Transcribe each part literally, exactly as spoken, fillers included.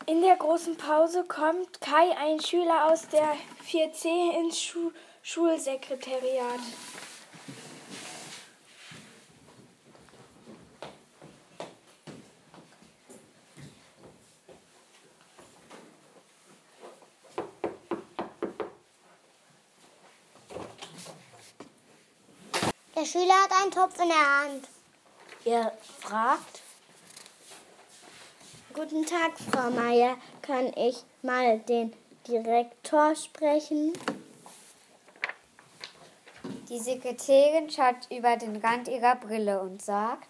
In der großen Pause kommt Kai, ein Schüler aus der vier C, ins Schu- Schulsekretariat. Der Schüler hat einen Topf in der Hand. Er fragt: Guten Tag, Frau Meier. Kann ich mal den Direktor sprechen? Die Sekretärin schaut über den Rand ihrer Brille und sagt: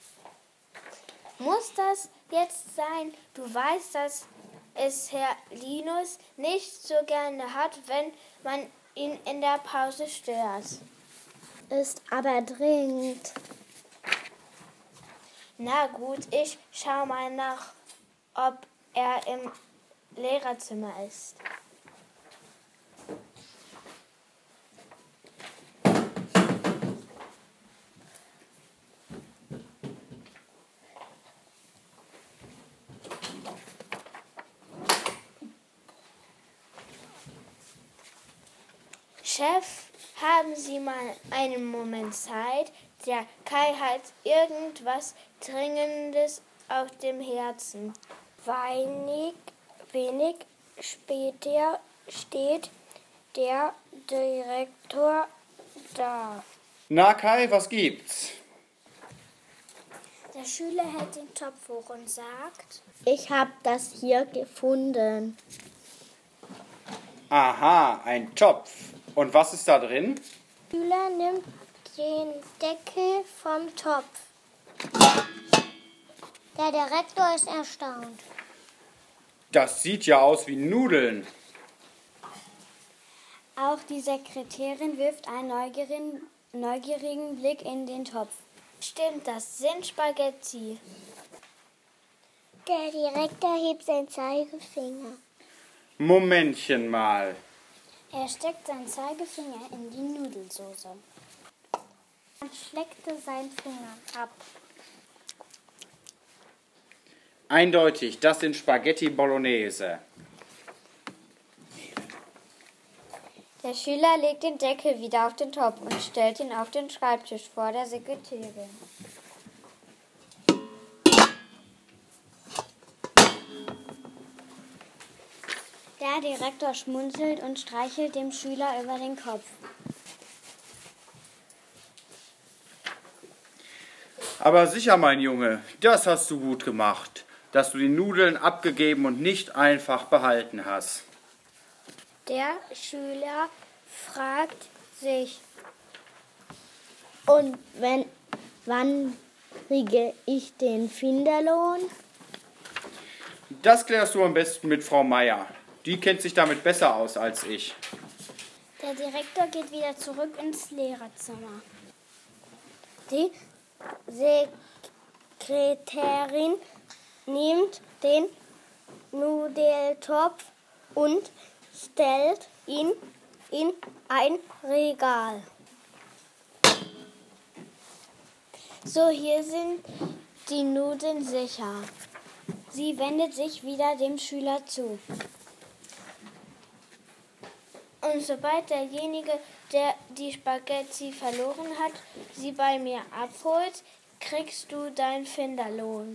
Muss das jetzt sein? Du weißt, dass es Herr Linus nicht so gerne hat, wenn man ihn in der Pause stört. Ist aber dringend. Na gut, ich schau mal nach, ob er im Lehrerzimmer ist. Chef, haben Sie mal einen Moment Zeit? Der Kai hat irgendwas Dringendes auf dem Herzen. Wenig, wenig später steht der Direktor da. Na Kai, was gibt's? Der Schüler hält den Topf hoch und sagt: Ich habe das hier gefunden. Aha, ein Topf. Und was ist da drin? Der Schüler nimmt den Deckel vom Topf. Der Direktor ist erstaunt. Das sieht ja aus wie Nudeln. Auch die Sekretärin wirft einen neugierigen, neugierigen Blick in den Topf. Stimmt, das sind Spaghetti. Der Direktor hebt seinen Zeigefinger. Momentchen mal. Er steckt seinen Zeigefinger in die Nudelsoße. Dann schleckte seinen Finger ab. Eindeutig, das sind Spaghetti Bolognese. Der Schüler legt den Deckel wieder auf den Topf und stellt ihn auf den Schreibtisch vor der Sekretärin. Der Direktor schmunzelt und streichelt dem Schüler über den Kopf. Aber sicher, mein Junge, das hast du gut gemacht, dass du die Nudeln abgegeben und nicht einfach behalten hast. Der Schüler fragt sich: Und wenn, wann kriege ich den Finderlohn? Das klärst du am besten mit Frau Meier. Die kennt sich damit besser aus als ich. Der Direktor geht wieder zurück ins Lehrerzimmer. Die Sekretärin nimmt den Nudeltopf und stellt ihn in ein Regal. So, hier sind die Nudeln sicher. Sie wendet sich wieder dem Schüler zu. Und sobald derjenige, der die Spaghetti verloren hat, sie bei mir abholt, kriegst du deinen Finderlohn.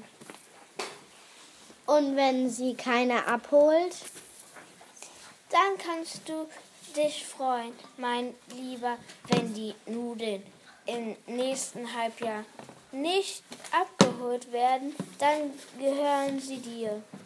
Und wenn sie keine abholt? Dann kannst du dich freuen, mein Lieber, wenn die Nudeln im nächsten Halbjahr nicht abgeholt werden, dann gehören sie dir.